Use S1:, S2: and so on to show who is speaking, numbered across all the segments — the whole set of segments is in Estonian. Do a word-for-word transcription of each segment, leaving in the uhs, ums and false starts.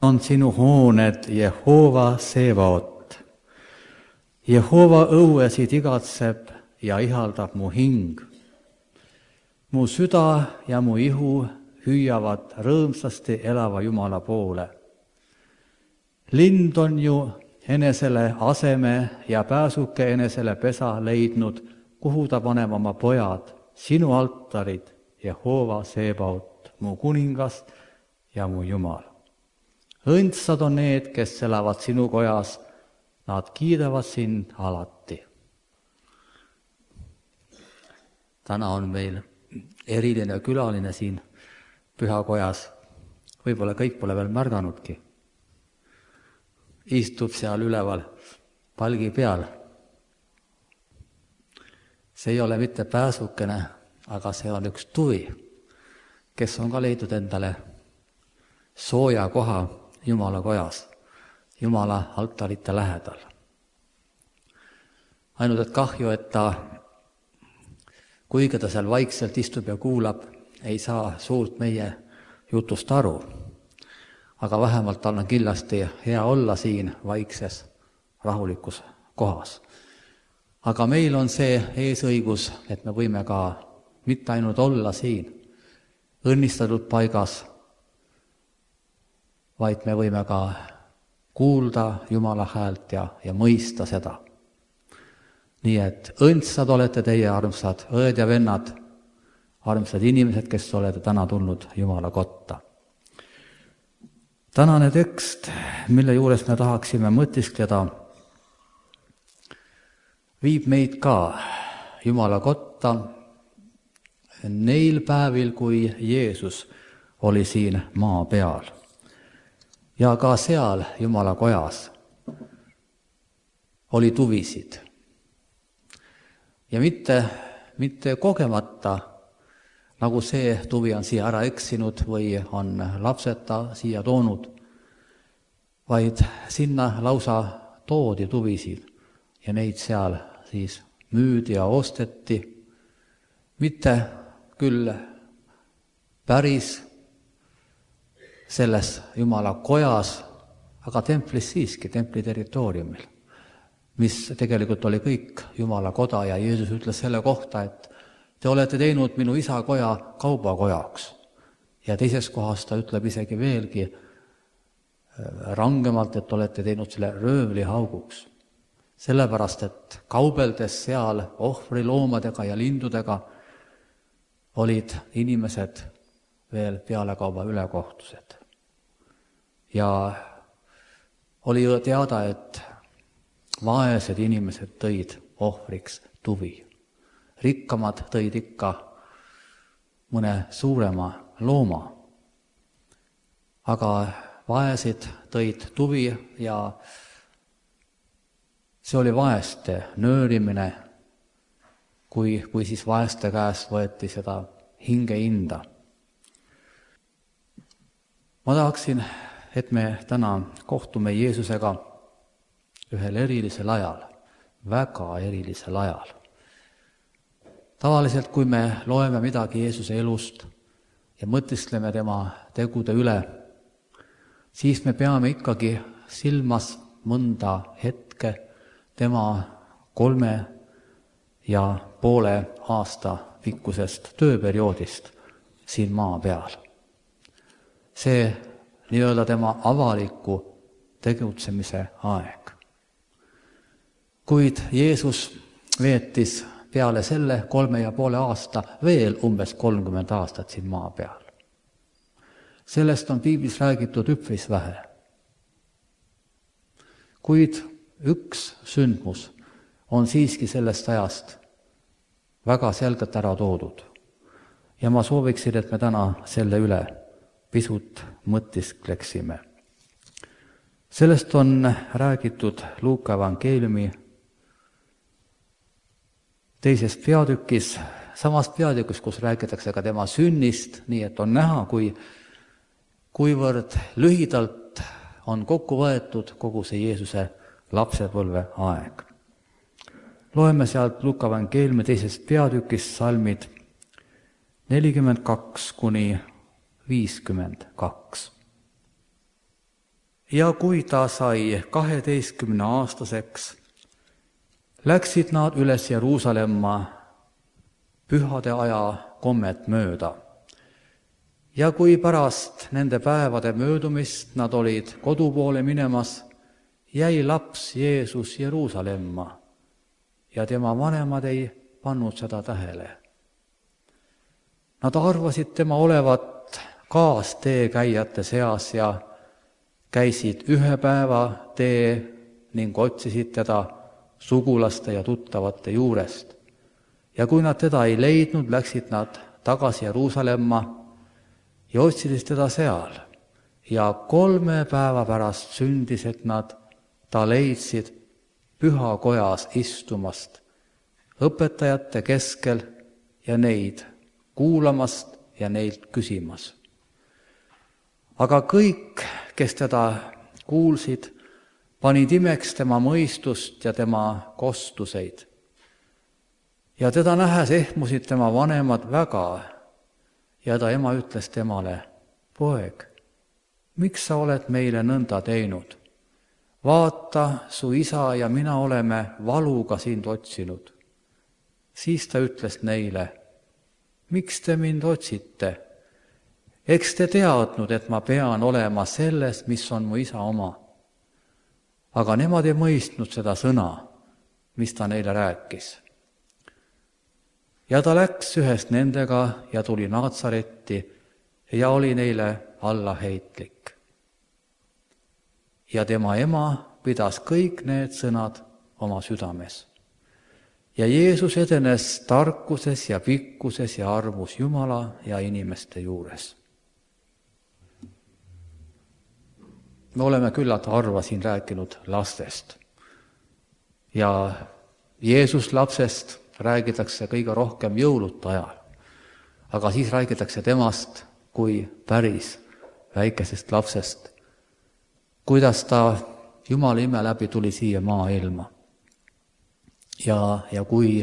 S1: on sinu hooned, Jehova Seevaot. Jehova õuesid igatseb ja ihaldab mu hing. Mu süda ja mu ihu hüüavad rõõmsasti elava Jumala poole. Lind on ju enesele aseme ja pääsuke enesele pesa leidnud, kuhu ta paneb oma pojad, sinu altarid, Jehova Seebaut, mu kuningas ja mu Jumal. Õndsad on need, kes elavad sinu kojas, nad kiidavad sind alati. Täna on meil eriline külaline siin pühakojas. Võib-olla kõik pole veel märganudki. Istub seal üleval palgi peal. See ei ole mitte pääsukene, aga see on üks tuvi, kes on ka leidnud endale sooja koha Jumala kojas, Jumala altarite lähedal. Ainult et kahju, et ta, kuigi ta seal vaikselt istub ja kuulab, ei saa suurt meie jutust aru. Aga vähemalt tal on kindlasti hea olla siin vaikses, rahulikus kohas. Aga meil on see eesõigus, et me võime ka mitte ainult olla siin õnnistatud paigas, vaid me võime ka kuulda Jumala häält ja, ja mõista seda. Nii et õndsad olete teie, armsad õed ja vennad, armsad inimesed, kes olete täna tulnud Jumala kotta. Tänane tekst, mille juures me tahaksime mõtiskleda, viib meid ka Jumala kotta neil päevil, kui Jeesus oli siin maa peal. Ja ka seal Jumala kojas oli tuvisid. Ja mitte, mitte kogemata, nagu see tuvi on siia ära eksinud või on lapseta siia toonud, vaid sinna lausa toodi tuvisid ja neid seal siis müüdi ja osteti. Mitte küll päris selles Jumala kojas, aga templis siiski, templi territooriumil, mis tegelikult oli kõik Jumala koda ja Jeesus ütles selle kohta, et te olete teinud minu isa koja kaubakojaks. Ja teises kohas ta ütleb isegi veelgi rangemalt, et olete teinud selle röövlihauguks. Sellepärast, et kaubeldes seal ohvriloomadega ja lindudega olid inimesed veel pealekauba ülekohtused. Ja oli teada, et vaesed inimesed tõid ohvriks tuvi. Rikkamad tõid ikka mõne suurema looma. Aga vaesed tõid tuvi ja see oli vaeste nöörimine, kui, kui siis vaeste käest võeti seda hingehinda. Ma tahaksin, et me täna kohtume Jeesusega ühel erilisel ajal, väga erilisel ajal. Tavaliselt, kui me loeme midagi Jeesuse elust ja mõtiskleme tema tegude üle, siis me peame ikkagi silmas mõnda hetke tema kolme ja poole aasta pikkusest tööperioodist siin maa peal. See nii-öelda tema avaliku tegutsemise aeg. Kuid Jeesus veetis peale selle kolme ja poole aasta veel umbes kolmkümmend aastat siin maa peal. Sellest on piiblis räägitud üpris vähe. Kuid üks sündmus on siiski sellest ajast väga selgelt ära toodud. Ja ma sooviksin, et me täna selle üle pisut mõtiskleksime. Sellest on räägitud Luuka evangeeliumi teises peatükis, samas peatükis, kus räägitakse ka tema sünnist, nii et on näha, kui, kuivõrd lühidalt on kokku võetud kogu see Jeesuse lapsepõlve aeg. Loeme sealt Luuka evangeeliumi teisest peatükist salmid nelikümmend kaks kuni viiskümmend kaks. Ja kui ta sai kaheteistkümne aastaseks, läksid nad üles Jeruusalemma pühade aja kommet mööda. Ja kui pärast nende päevade möödumist nad olid kodu poole minemas, jäi laps Jeesus Jeruusalemma ja tema vanemad ei pannud seda tähele. Nad arvasid tema olevat kaasteekäijate seas ja käisid ühe päeva tee ning otsisid teda sugulaste ja tuttavate juurest. Ja kui nad teda ei leidnud, läksid nad tagasi Jeruusalemma ja otsisid teda seal. Ja kolme päeva pärast sündis, et nad ta leidsid pühakojas istumast, õpetajate keskel ja neid kuulamast ja neilt küsimas. Aga kõik, kes teda kuulsid, panid imeks tema mõistust ja tema kostuseid. Ja teda nähes ehmusid tema vanemad väga ja ta ema ütles temale, poeg, miks sa oled meile nõnda teinud? Vaata, su isa ja mina oleme valuga sind otsinud. Siis ta ütles neile, miks te mind otsite? Eks te teadnud, et ma pean olema selles, mis on mu isa oma. Aga nemad ei mõistnud seda sõna, mis ta neile rääkis. Ja ta läks ühest nendega ja tuli Naatsaretti ja oli neile allaheitlik. Ja tema ema pidas kõik need sõnad oma südames. Ja Jeesus edenes tarkuses ja pikkuses ja armus Jumala ja inimeste juures. Me oleme küllalt harva siin rääkinud lastest. Ja Jeesus lapsest räägitakse kõige rohkem jõulude ajal. Aga siis räägitakse temast kui päris väikesest lapsest. Kuidas ta Jumala ime läbi tuli siia maailma. Ja, ja kui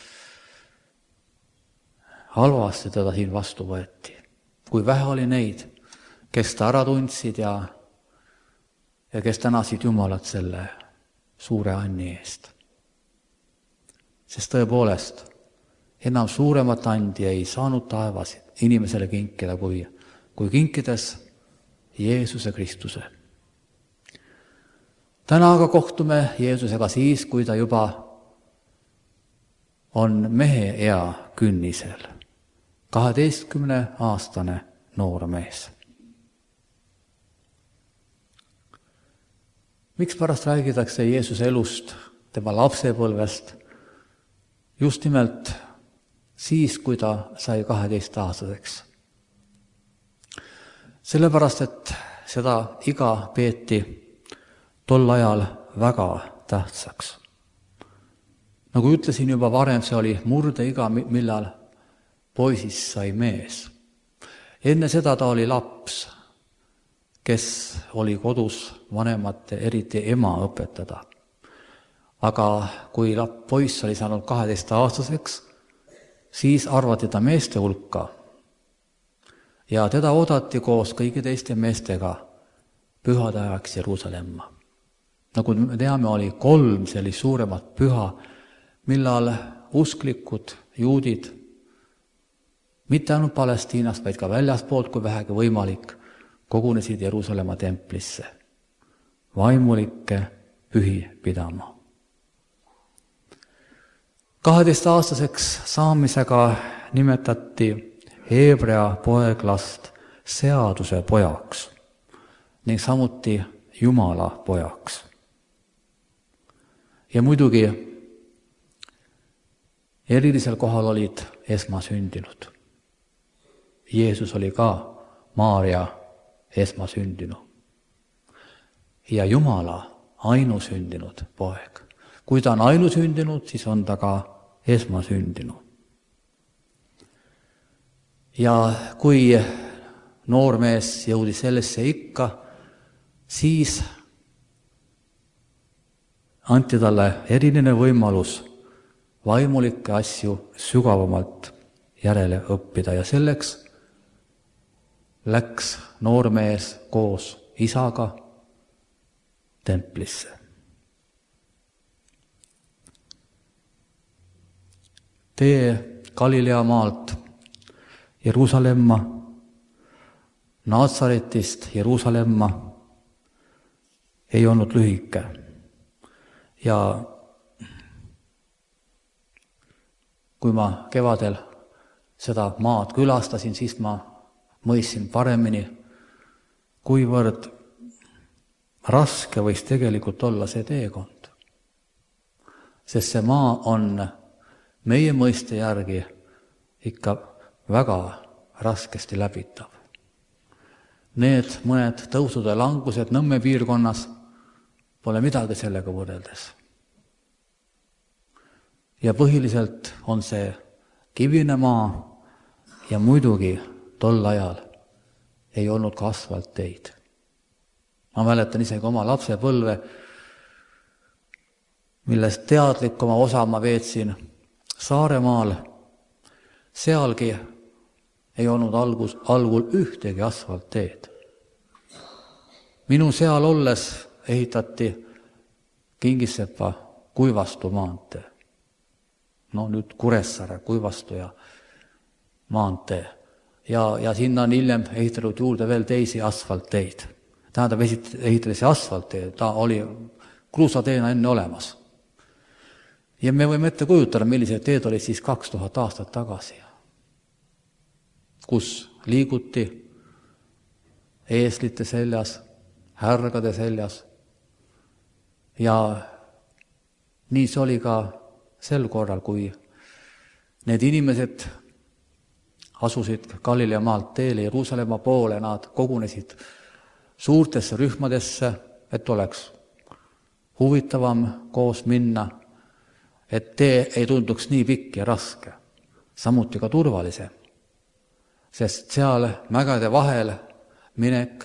S1: halvasti teda siin vastu võeti. Kui vähe oli neid, kes ta ära tundsid ja, ja kes tänasid Jumalat selle suure anni eest. Sest tõepoolest, enam suuremat andi ei saanud taevas inimesele kinkida, kui, kui kinkides Jeesuse Kristuse. Täna aga kohtume Jeesusega siis, kui ta juba on mehe ea künnisel, kaheteistkümne aastane noor mees. Miks pärast räägitakse Jeesuse elust, tema lapsepõlvest, just nimelt siis, kui ta sai kaheteist aastaseks? Sellepärast, et seda iga peeti tol ajal väga tähtsaks. Nagu ütlesin juba varem, see oli murdeiga, millal poisist sai mees. Enne seda ta oli laps, kes oli kodus vanemate, eriti ema õpetada. Aga kui poiss oli saanud kaheteist aastaseks, siis arvati ta meeste hulka ja teda oodati koos kõigi teiste meestega pühade ajaks Jeruusalemma. Nagu me teame, oli kolm sellist suuremat püha, millal usklikud juudid, mitte ainult Palestiinast, vaid ka väljaspoolt, kui vähegi võimalik, kogunesid Jeruusalemma templisse vaimulikke pühi pidama. kaheteist aastaseks saamisega nimetati Heebrea poeglast seaduse pojaks ning samuti Jumala pojaks. Ja muidugi erilisel kohal olid esmasündinud. Jeesus oli ka Maaria esmasyndinu ja Jumala ainusündinud poeg. Kui ta on ainusündinud, siis on ta ka esmasyndinu. Ja kui noormees jõudis sellesse ikka, siis anti talle eriline võimalus vaimulikke asju sügavamalt järele õppida ja selleks läks noormees koos isaga templisse. Tee Galilea maalt Jeruusalemma, Naatsaretist Jeruusalemma ei olnud lühike. Ja kui ma kevadel seda maad külastasin, siis ma mõistsin paremini, kuivõrd raske võis tegelikult olla see teekond. Sest see maa on meie mõiste järgi ikka väga raskesti läbitav. Need mõned tõusud ja langused Nõmme piirkonnas pole midagi sellega võrreldes. Ja põhiliselt on see kivine maa ja muidugi tol ajal ei olnud ka asfaltteid. Ma mäletan isegi oma lapsepõlve, millest teadlik oma osa ma veetsin Saaremaal. Sealgi ei olnud algus, algul ühtegi asfaltteed. Minu seal olles ehitati Kingissepa Kuivastu maantee. No nüüd Kuressaare Kuivastu ja maantee. Ja, ja sinna on hiljem ehitatud juurde veel teisi asfaltteid. Tähendab, ehitati asfaltteed, ta oli kruusateena enne olemas. Ja me võime ette kujutada, millised teed olid siis kaks tuhat aastat tagasi, kus liiguti eeslite seljas, härgade seljas. Ja nii see oli ka sel korral, kui need inimesed asusid Galilea maalt teele Jeruusalemma poole, nad kogunesid suurtesse rühmadesse, et oleks huvitavam koos minna, et tee ei tunduks nii pikk ja raske, samuti ka turvalisem, sest seal mägede vahel minek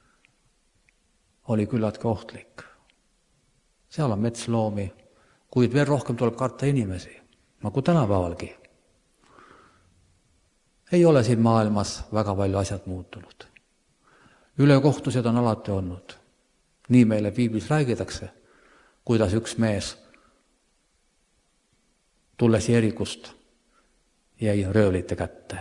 S1: oli küllaltki ohtlik. Seal on metsloomi, kuid veel rohkem tuleb karta inimesi, nagu tänapäevalgi. Ei ole siin maailmas väga palju asjad muutunud. Ülekohtused on alati olnud. Nii meile piiblis räägitakse, kuidas üks mees tulles Jerikust jäi röövlite kätte.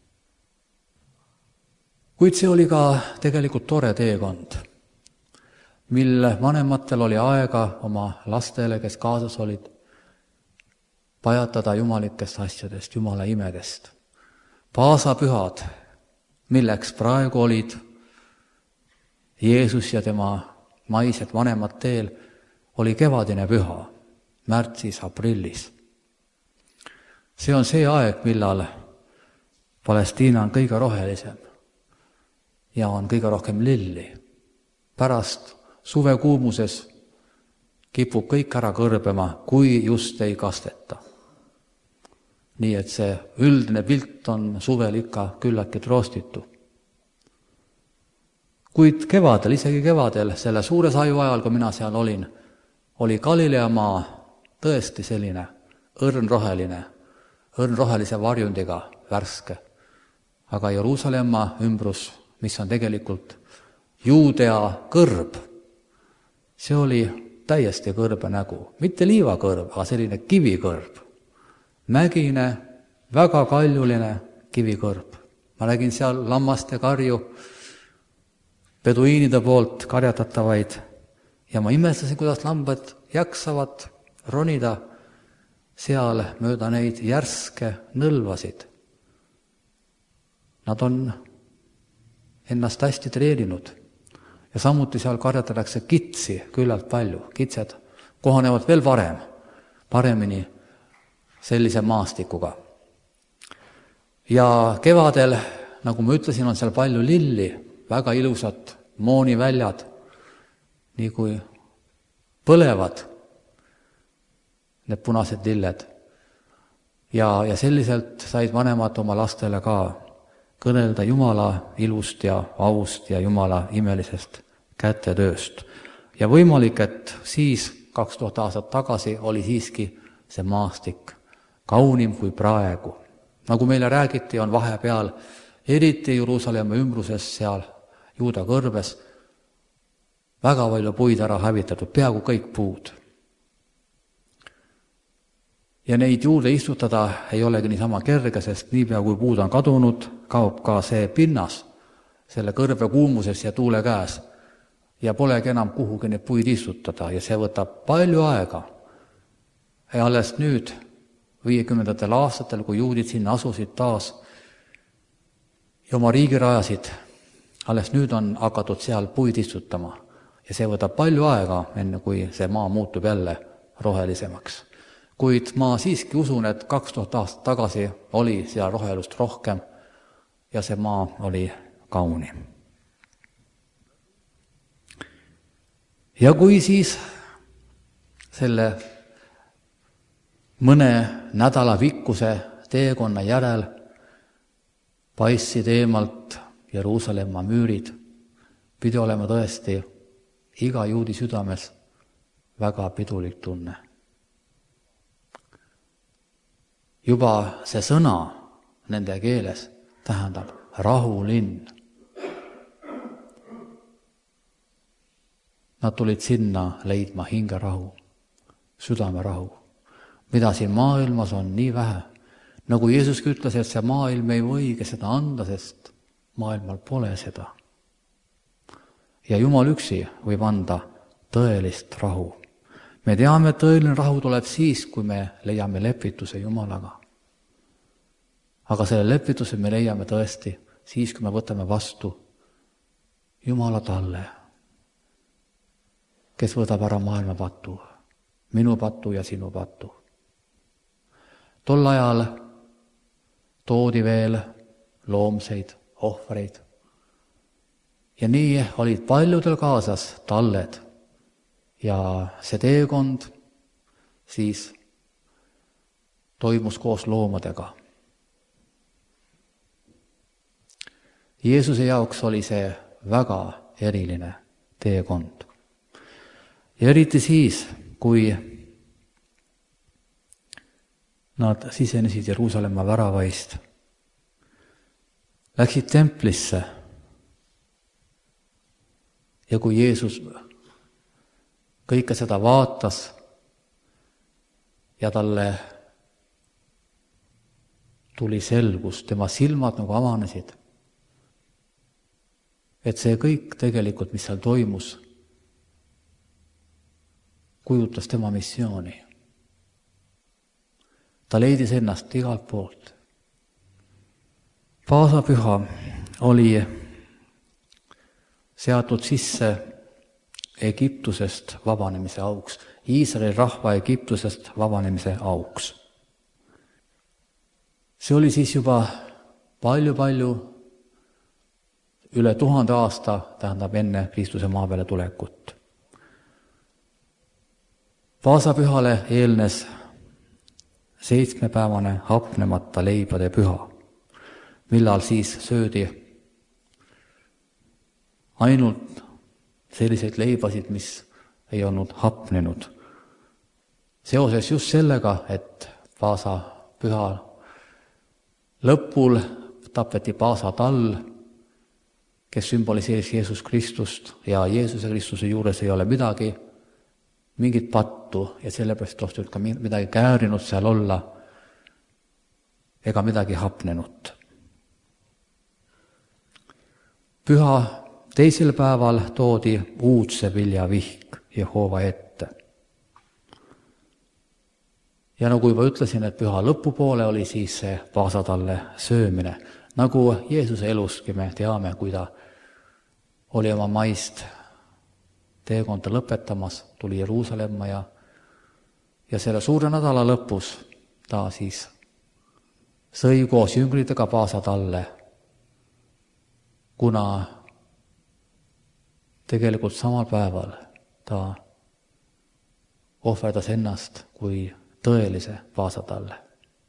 S1: Kuid see oli ka tegelikult tore teekond, mil vanematel oli aega oma lastele, kes kaasas olid, pajatada jumalikest asjadest, jumala imedest. Paasapühad, milleks praegu olid Jeesus ja tema maised vanemad teel, oli kevadine püha, märtsis, aprillis. See on see aeg, millal Palestiina on kõige rohelisem ja on kõige rohkem lilli. Pärast suvekuumuses kipub kõik ära kõrbema, kui just ei kasteta. Nii et see üldine pilt on suvel ikka küllaltki troostitu. Kuid kevadel, isegi kevadel, selle suure saju ajal, kui mina seal olin, oli Galilea maa tõesti selline õrnroheline, õrnrohelise varjundiga värske. Aga Jeruusalemma ümbrus, mis on tegelikult Juudea kõrb, see oli täiesti kõrbe nägu. Mitte liivakõrb, aga selline kivikõrb. Mägine, väga kaljuline kivikõrb. Ma nägin seal lammaste karju, peduiinide poolt karjatatavaid ja ma imestasin, kuidas lambad jaksavad ronida seal mööda neid järske nõlvasid. Nad on ennast hästi treeninud ja samuti seal karjatatakse kitsi küllalt palju. Kitsed kohanevad veel parem, paremini sellise maastikuga. Ja kevadel, nagu ma ütlesin, on seal palju lilli, väga ilusad mooniväljad, nii kui põlevad need punased lilled. Ja, ja selliselt said vanemad oma lastele ka kõnelda Jumala ilust ja aust ja Jumala imelisest kätetööst. Ja võimalik, et siis kaks tuhat aastat tagasi oli siiski see maastik kaunim kui praegu. Nagu meile räägiti, on vahepeal eriti Jeruusalemma ümbruses seal Juuda kõrbes väga palju puid ära hävitatud, peaaegu kõik puud. Ja neid juurde istutada ei olegi niisama kerge, sest niipea kui puud on kadunud, kaob ka see pinnas selle kõrve kuumuses ja tuule käes ja polegi enam kuhugi neid puid istutada ja see võtab palju aega. Ja alles nüüd, viiekümnendatel aastatel, kui juudid sinna asusid taas ja oma riigi rajasid, alles nüüd on hakatud seal puid istutama ja see võtab palju aega, enne kui see maa muutub jälle rohelisemaks. Kuid ma siiski usun, et kaks tuhat aastat tagasi oli seal rohelust rohkem ja see maa oli kauni. Ja kui siis selle mõne nädala pikkuse teekonna järel paistsid eemalt Jeruusalemma müürid, pidi olema tõesti iga juudi südames väga pidulik tunne. Juba see sõna nende keeles tähendab rahulinn. Nad tulid sinna leidma hingerahu, südamerahu, mida siin maailmas on nii vähe. Nagu Jeesus ütles, et see maailm ei võigi seda anda, sest maailmal pole seda. Ja Jumal üksi võib anda tõelist rahu. Me teame, et tõeline rahu tuleb siis, kui me leiame lepituse Jumalaga. Aga selle lepituse me leiame tõesti siis, kui me võtame vastu Jumala talle, kes võtab ära maailma patu, minu patu ja sinu patu. Tol ajal toodi veel loomseid ohvreid ja nii olid paljudel kaasas talled ja see teekond siis toimus koos loomadega. Jeesuse jaoks oli see väga eriline teekond. Ja eriti siis, kui nad sisenesid Jeruusalemma väravaist, läksid templisse ja kui Jeesus kõike seda vaatas ja talle tuli selgus, tema silmad nagu avanesid, et see kõik tegelikult, mis seal toimus, kujutas tema missiooni. Ta leidis ennast igalt poolt. Paasapüha oli seatud sisse Egiptusest vabanemise auks, Iisraeli rahva Egiptusest vabanemise auks. See oli siis juba palju-palju üle tuhande aasta, tähendab enne Kristuse maa peale tulekut. Paasapühale eelnes seitsmepäevane hapnemata leibade püha, millal siis söödi ainult selliseid leibasid, mis ei olnud hapnenud. Seoses just sellega, et paasapüha lõpul tapeti paasatall, kes sümboliseeris Jeesus Kristust ja Jeesuse Kristuse juures ei ole midagi, mingit pattu ja sellepärast tohtud ka midagi käärinud seal olla ega midagi hapnenut. Püha teisel päeval toodi uudse viljavihk Jehova ette. Ja nagu juba ütlesin, et püha lõpupoole oli siis see paasatalle söömine. Nagu Jeesuse eluski me teame, kui ta oli oma maist teekonda lõpetamas, tuli Jeruusalemma ja, ja selle suure nädala lõpus ta siis sõi koos jüngritega paasatalle, kuna tegelikult samal päeval ta ohverdas ennast kui tõelise paasatalle.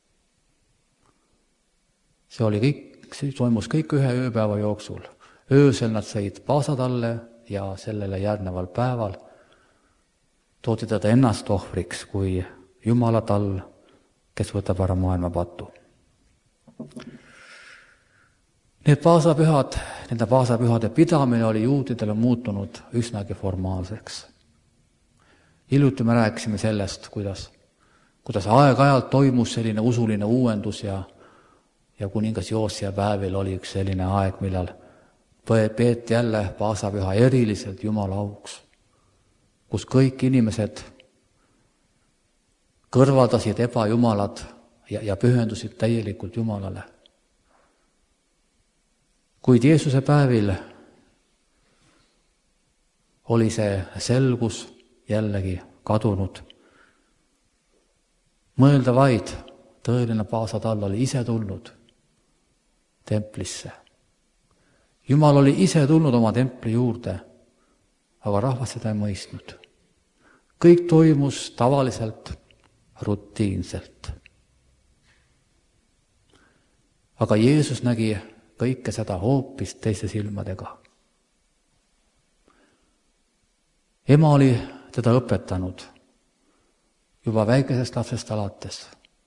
S1: See oli kõik, see toimus kõik ühe ööpäeva jooksul. Öösel nad sõid paasatalle ja sellele järgneval päeval toodi teda ennast ohvriks kui Jumala tall, kes võtab ära maailma patu. Need paasapühad, nende paasapühade pidamine oli juutidele muutunud üsnagi formaalseks. Hiljuti me rääkisime sellest, kuidas, kuidas aeg-ajalt toimus selline usuline uuendus ja, ja kuningas Joosia päevil oli üks selline aeg, millal peeti jälle paasapüha eriliselt Jumala auks, kus kõik inimesed kõrvaldasid ebajumalad ja, ja pühendusid täielikult Jumalale. Kuid Jeesuse päevil oli see selgus jällegi kadunud. Mõelda vaid, tõeline paasatall oli ise tulnud templisse. Jumal oli ise tulnud oma templi juurde, aga rahvas seda ei mõistnud. Kõik toimus tavaliselt, rutiinselt. Aga Jeesus nägi kõike seda hoopis teiste silmadega. Ema oli teda õpetanud juba väikesest lapsest alates.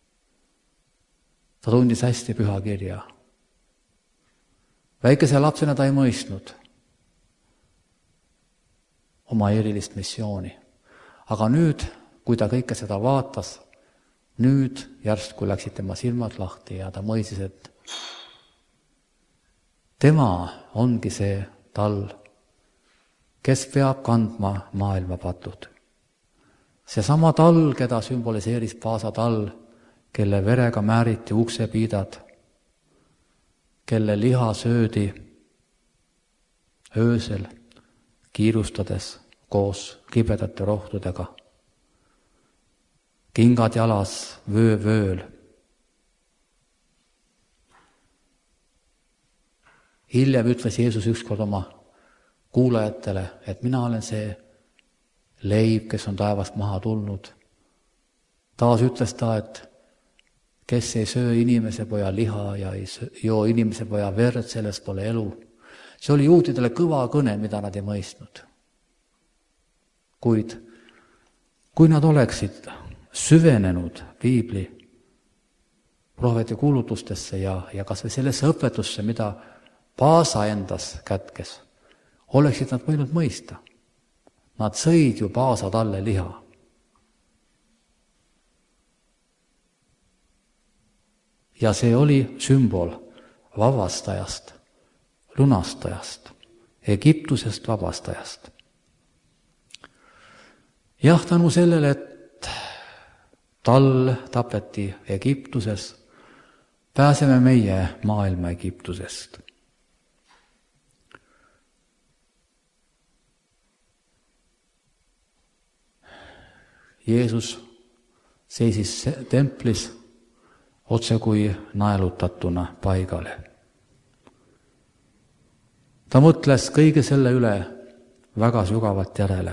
S1: Ta tundis hästi püha kirja. Väikese lapsena ta ei mõistnud oma erilist missiooni. Aga nüüd, kui ta kõike seda vaatas, nüüd järsku läksid tema silmad lahti ja ta mõistis, et tema ongi see tall, kes peab kandma maailma patud. Seesama tall, keda sümboliseeris paasatall, kelle verega määriti uksepiidad, kelle liha söödi öösel kiirustades koos kibedate rohtudega. Kingad jalas, vöö vööl. Hiljem ütles Jeesus ükskord oma kuulajatele, et mina olen see leib, kes on taevast maha tulnud. Taas ütles ta, et kes ei söö inimese poja liha ja ei joo inimese poja verd, selles pole elu. See oli juutidele kõva kõne, mida nad ei mõistnud. Kuid kui nad oleksid süvenenud piibli prohveti kuulutustesse ja, ja kas või sellesse õpetusse, mida paasa endas kätkes, oleksid nad võinud mõista. Nad sõid ju paasa talle liha. Ja see oli sümbol vabastajast, lunastajast, Egiptusest vabastajast. Jah, tänu sellele, et tal tapeti Egiptuses, pääseme meie maailma Egiptusest. Jeesus seisis templis otse kui naelutatuna paigale. Ta mõtles kõige selle üle väga sügavalt järele.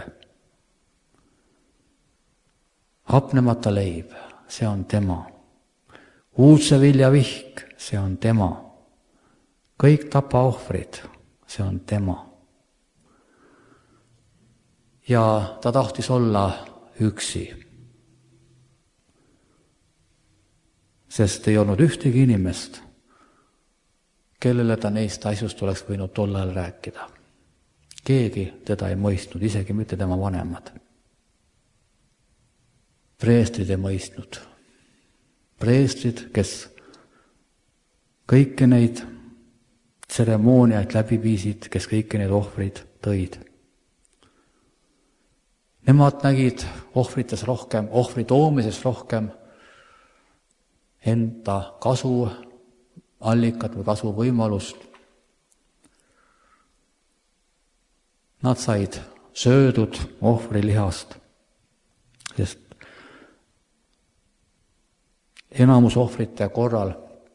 S1: Hapnemata leib, see on tema. Uudse vilja vihk, see on tema. Kõik tapaohvrid, see on tema. Ja ta tahtis olla üksi. Sest ei olnud ühtegi inimest, kellele ta neist asjust oleks võinud tollal rääkida. Keegi teda ei mõistnud, isegi mitte tema vanemad. Preestrid ei mõistnud. Preestrid, kes kõiki neid tseremooniaid läbi viisid, kes kõiki neid ohvrid tõid. Nemad nägid ohvrites rohkem, ohvri toomises rohkem enda kasu allikat või kasu võimalust. Nad said söödud ohvrilihast, sest enamus ohvrite korral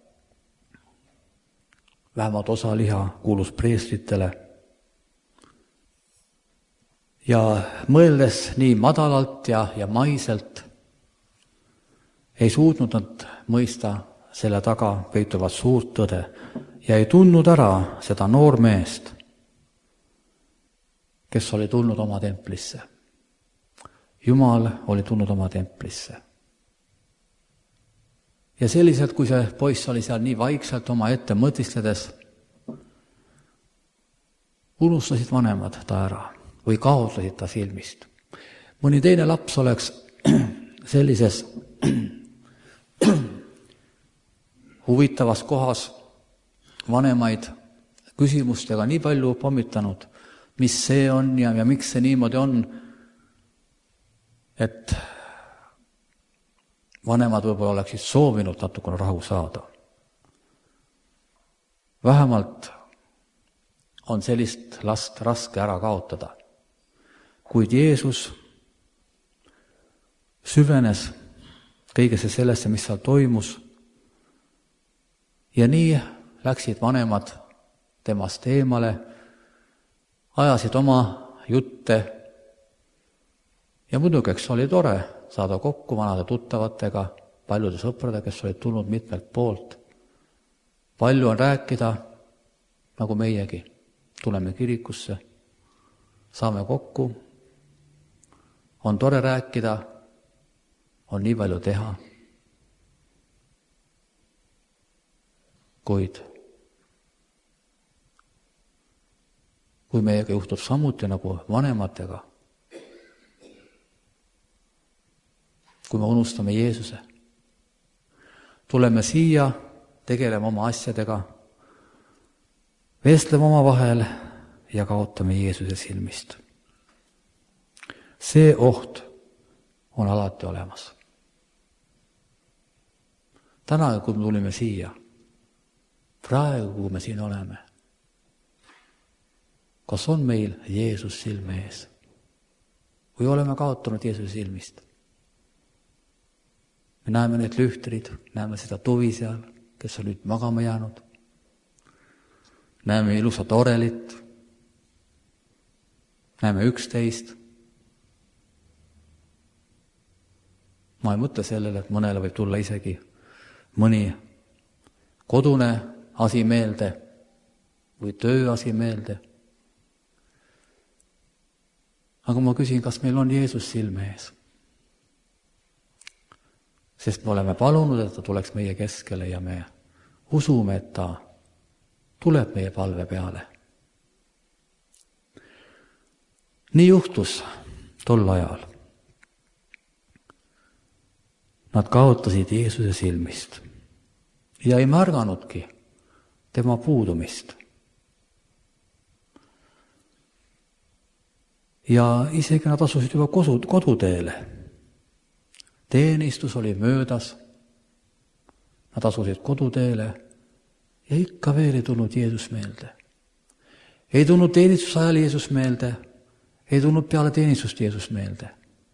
S1: vähemalt osa liha kuulus preestritele. Ja mõeldes nii madalalt ja, ja maiselt ei suutnud nad mõista selle taga peituvat suurt tõde ja ei tundnud ära seda noormeest, kes oli tulnud oma templisse. Jumal oli tulnud oma templisse. Ja selliselt, kui see poiss oli seal nii vaikselt oma ette mõtistledes, unustasid vanemad ta ära või kaotasid ta silmist. Mõni teine laps oleks sellises huvitavas kohas vanemaid küsimustega nii palju pommitanud, mis see on ja, ja miks see niimoodi on, et vanemad võib-olla oleksid soovinud natukene rahu saada. Vähemalt on sellist last raske ära kaotada. Kuid Jeesus süvenes kõigesse sellesse, mis seal toimus, ja nii läksid vanemad temast eemale, ajasid oma jutte ja muidugi, eks oli tore saada kokku vanade tuttavatega, paljude sõpradega, kes olid tulnud mitmelt poolt. Palju on rääkida, nagu meiegi. Tuleme kirikusse, saame kokku, on tore rääkida, on nii palju teha. Kuid kui meiega juhtub samuti nagu vanematega, kui me unustame Jeesuse, tuleme siia, tegeleme oma asjadega, vestleme oma vahel ja kaotame Jeesuse silmist. See oht on alati olemas. Täna, kui me tulime siia, praegu, kui me siin oleme, kas on meil Jeesus silme ees? Või oleme kaotanud Jeesuse silmist? Me näeme need lühtrid, näeme seda tuvi seal, kes on nüüd magama jäänud. Näeme ilusat orelit, näeme üksteist. Ma ei mõtle sellele, et mõnele võib tulla isegi mõni kodune asi meelde või töö asi meelde. Aga ma küsin, kas meil on Jeesus silme ees? Sest me oleme palunud, et ta tuleks meie keskele ja me usume, et ta tuleb meie palve peale. Nii juhtus tol ajal. Nad kaotasid Jeesuse silmist ja ei märganudki tema puudumist. Ja isegi nad asusid juba koduteele. Teenistus oli möödas. Nad asusid koduteele ja ikka veel ei tulnud Jeesus meelde. Ei tulnud teenistusajal Jeesus meelde, ei tulnud peale teenistust Jeesus meelde.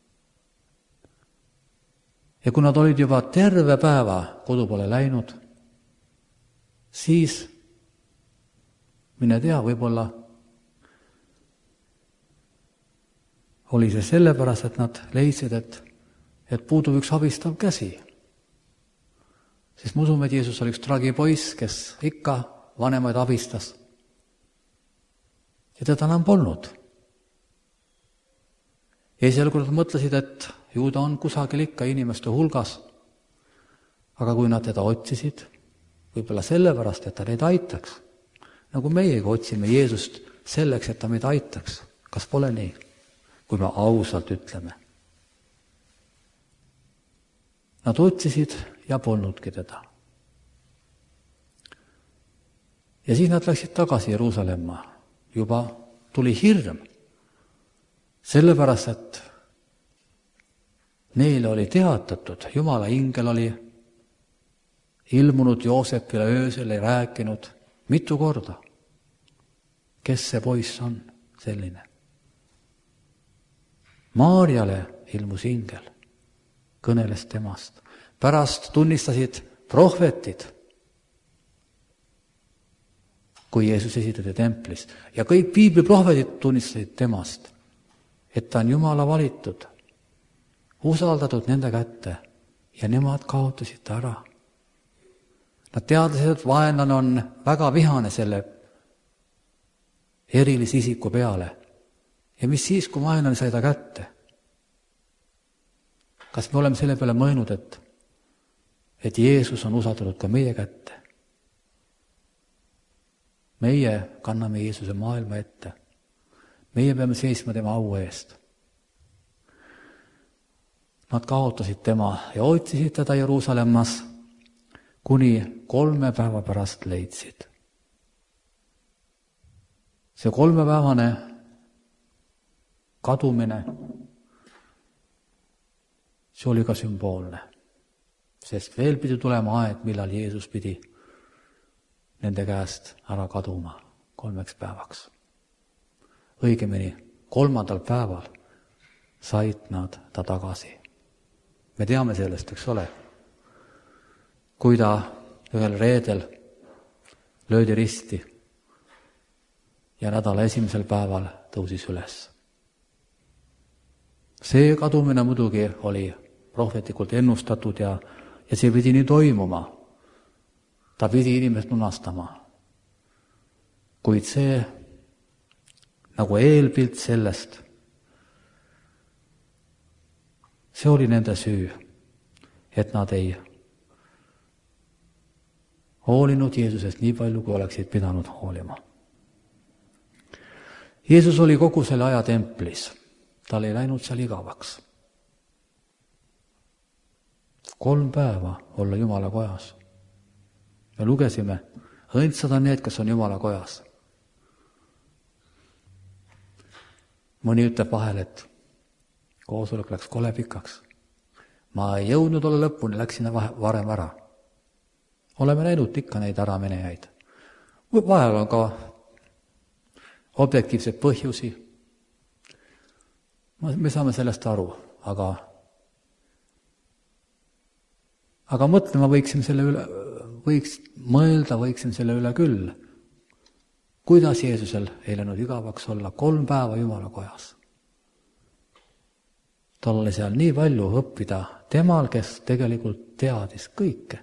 S1: Ja kui nad olid juba terve päeva kodu poole läinud, siis mine tea, võib-olla oli see sellepärast, et nad leidsid, et, et puudub üks abistav käsi. Sest me usume, et Jeesus oli üks tragipoiss, kes ikka vanemaid abistas. Ja teda enam polnud. Esialgu nad mõtlesid, et ju ta on kusagil ikka inimeste hulgas. Aga kui nad teda otsisid, võib-olla sellepärast, et ta neid aitaks. Nagu meiega otsime Jeesust selleks, et ta meid aitaks. Kas pole nii? Kui me ausalt ütleme. Nad otsisid ja polnudki teda. Ja siis nad läksid tagasi Jeruusalemma. Juba tuli hirm. Sellepärast, et neile oli teatatud, Jumala ingel oli ilmunud Joosepile öösel ja rääkinud mitu korda. Kes see poiss on selline? Maarjale ilmus ingel, kõneles temast. Pärast tunnistasid prohvetid, kui Jeesus esitati templis. Ja kõik piibliprohvetid tunnistasid temast, et ta on Jumala valitud, usaldatud nende kätte ja nemad kaotasid ta ära. Nad teadlasid, et vaenlane on väga vihane selle erilise isiku peale. Ja mis siis, kui vaenlane sai ta kätte? Kas me oleme selle peale mõelnud, et, et Jeesus on usaldatud ka meie kätte? meie kanname Jeesuse maailma ette. Meie peame seisma tema au eest. Nad kaotasid tema ja otsisid teda Jeruusalemmas, kuni kolme päeva pärast leidsid. See kolmepäevane kadumine, see oli ka sümboolne, sest veel pidi tulema aeg, millal Jeesus pidi nende käest ära kaduma kolmeks päevaks. Õigemini, kolmandal päeval said nad ta tagasi. Me teame sellest, eks ole, kui ta ühel reedel löödi risti ja nädala esimesel päeval tõusis üles. See kadumine muidugi oli prohvetlikult ennustatud ja, ja see pidi nii toimuma. Ta pidi inimest lunastama. Kuid see nagu eelpilt sellest, see oli nende süü, et nad ei hoolinud Jeesusest nii palju, kui oleksid pidanud hoolima. Jeesus oli kogu selle aja templis. Tal ei läinud seal igavaks. Kolm päeva olla Jumala kojas. Me lugesime, õndsad on need, kes on Jumala kojas. Mõni ütleb vahel, et koosolek läks kole pikaks. Ma ei jõudnud olla lõpuni, läksin varem ära. Oleme näinud ikka neid äramenejaid. Vahel on ka objektiivseid põhjusi. Me saame sellest aru, aga, aga mõtlema võiksime selle üle, võiks mõelda, võiksime selle üle küll. Kuidas Jeesusel ei läinud igavaks olla kolm päeva Jumala kojas? Tal oli seal nii palju õppida temal, kes tegelikult teadis kõike.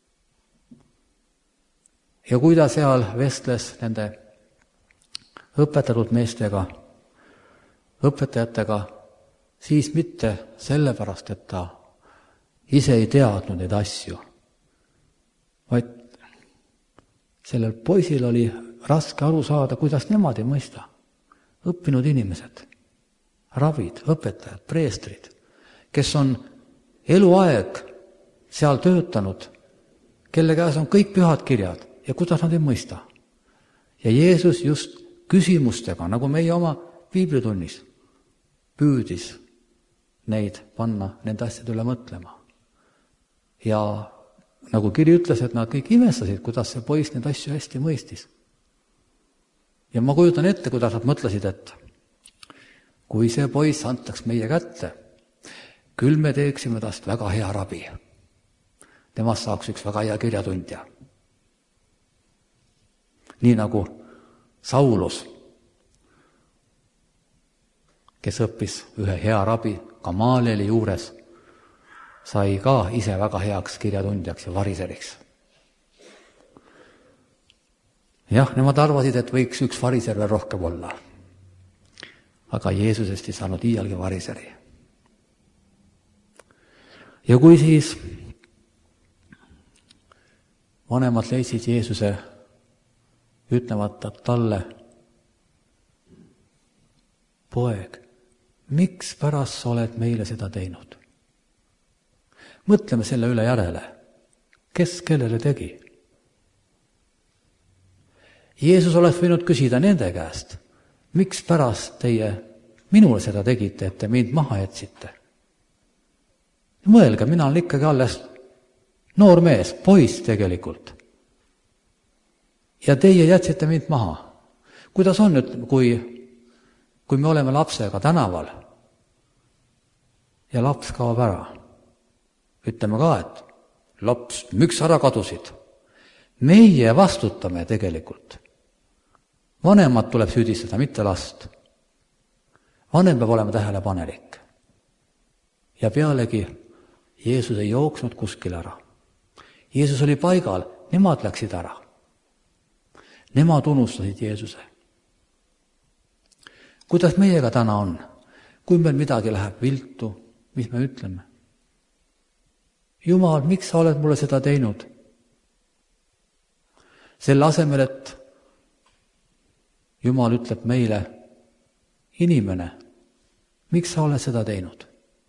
S1: Ja kui ta seal vestles nende õpetatud meestega, õpetajatega, siis mitte sellepärast, et ta ise ei teadnud neid asju, vaid sellel poisil oli raske aru saada, kuidas nemad ei mõista. Õppinud inimesed, ravid, õpetajad, preestrid, kes on eluaeg seal töötanud, kelle käes on kõik pühad kirjad ja kuidas nad ei mõista. Ja Jeesus just küsimustega, nagu meie oma piiblitunnis, püüdis neid panna nende asjade üle mõtlema. Ja nagu kiri ütles, et nad kõik imestasid, kuidas see poiss neid asju hästi mõistis. Ja ma kujutan ette, kuidas nad mõtlesid, et kui see poiss antaks meie kätte, küll me teeksime tast väga hea rabi. Temast saaks üks väga hea kirjatundja. Nii nagu Saulus, kes õppis ühe hea rabi Gamalieli juures, sai ka ise väga heaks kirjatundjaks ja variseriks. Jah, nemad arvasid, et võiks üks variser veel rohkem olla. Aga Jeesusest ei saanud iialgi variseri. Ja kui siis vanemad leidsid Jeesuse ütlevad talle, poeg, miks pärast sa oled meile seda teinud? Mõtleme selle üle järele. Kes kellele tegi? Jeesus oleks võinud küsida nende käest, miks pärast teie minule seda tegite, et te mind maha jätsite? Mõelge, mina olen ikkagi alles noor mees, poiss tegelikult. Ja teie jätsite mind maha. Kuidas on nüüd, kui, kui me oleme lapsega tänaval ja laps kaob ära? Ütleme ka, et laps, miks ära kadusid? Meie vastutame tegelikult. Vanemad tuleb süüdistada, mitte last. Vanem peab olema tähelepanelik. Ja pealegi Jeesus ei jooksnud kuskil ära. Jeesus oli paigal, nemad läksid ära. Nemad unustasid Jeesuse. Kuidas meiega täna on? Kui meil midagi läheb viltu, mis me ütleme? Jumal, miks sa oled mulle seda teinud? Selle asemel, et Jumal ütleb meile, inimene, miks sa oled seda teinud?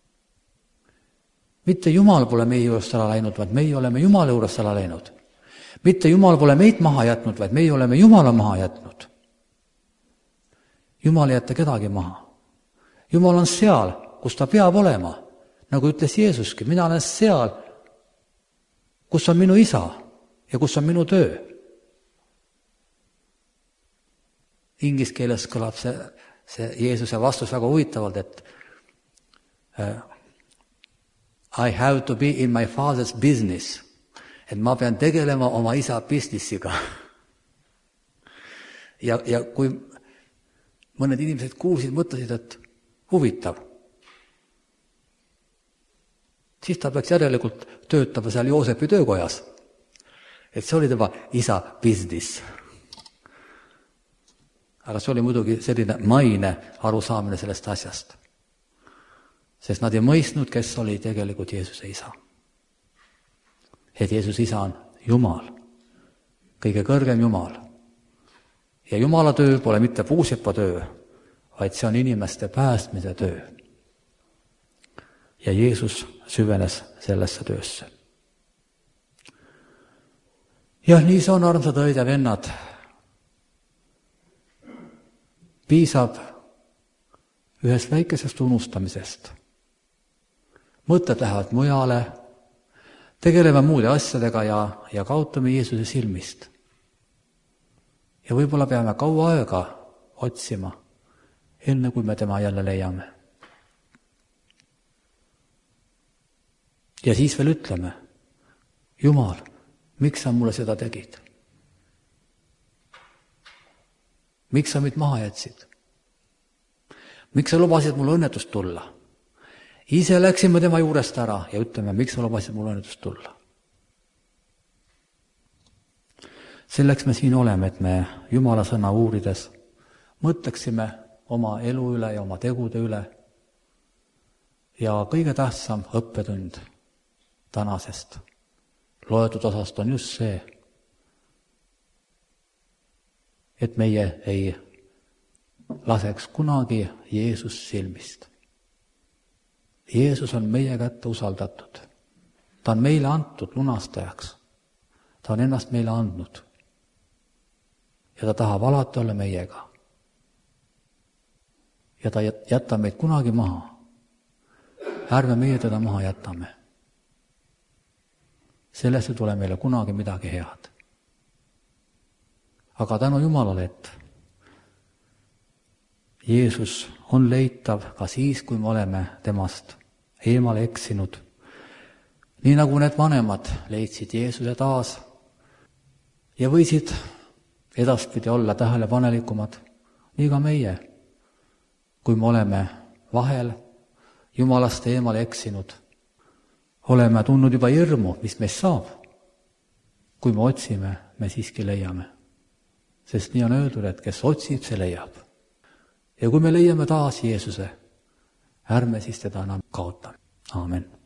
S1: Mitte Jumal pole meie juurest ära läinud, vaid meie oleme Jumala juurest ära läinud. Mitte Jumal pole meid maha jätnud, vaid meie oleme Jumala maha jätnud. Jumal ei jätta kedagi maha. Jumal on seal, kus ta peab olema. Nagu ütles Jeesuski, mina olen seal, kus on minu isa ja kus on minu töö. Inglise keeles kõlab see, see Jeesuse vastus väga huvitavalt, et uh, I have to be in my father's business. Et ma pean tegelema oma isa businessiga. ja, ja kui mõned inimesed kuulsid, mõtlesid, et huvitav, siis ta peaks järelikult töötama seal Joosepi töökojas. Et see oli tema isa business. Aga see oli muidugi selline maine arusaamine sellest asjast. Sest nad ei mõistnud, kes oli tegelikult Jeesuse isa. Et Jeesus isa on Jumal, kõige kõrgem Jumal. Ja Jumala töö pole mitte puusepa töö, vaid see on inimeste päästmise töö. Ja Jeesus süvenes sellesse töösse. Ja nii see on, armsad õed ja vennad. Piisab ühest väikesest unustamisest. Mõtted lähevad mujale, tegeleme muude asjadega ja, ja kaotame Jeesuse silmist. Ja võib-olla peame kaua aega otsima, enne kui me tema jälle leiame. Ja siis veel ütleme, Jumal, miks sa mulle seda tegid? Miks sa mind maha jätsid? Miks sa lubasid mulle õnnetust tulla? Ise läksime tema juurest ära ja ütleme, miks sa lubasid mulle õnnetust tulla? Selleks me siin oleme, et me Jumala sõna uurides mõtleksime oma elu üle ja oma tegude üle. Ja kõige tähtsam õppetund tänasest loetud osast on just see, et meie ei laseks kunagi Jeesus silmist. Jeesus on meie kätte usaldatud. Ta on meile antud lunastajaks. Ta on ennast meile andnud. Ja ta tahab alati olla meiega. Ja ta jätta meid kunagi maha. Ärme meie teda maha jätame. Sellest ei tule meile kunagi midagi head. Aga tänu Jumalale, et Jeesus on leitav ka siis, kui me oleme temast eemale eksinud. Nii nagu need vanemad leidsid Jeesuse taas ja võisid edaspidi olla tähelepanelikumad, nii ka meie, kui me oleme vahel Jumalast eemale eksinud, oleme tundnud juba hirmu, mis meist saab. Kui me otsime, me siiski leiame. Sest nii on öeldud, et kes otsib, see leiab. Ja kui me leiame taas Jeesuse, ärme siis teda enam kaotame. Aamen.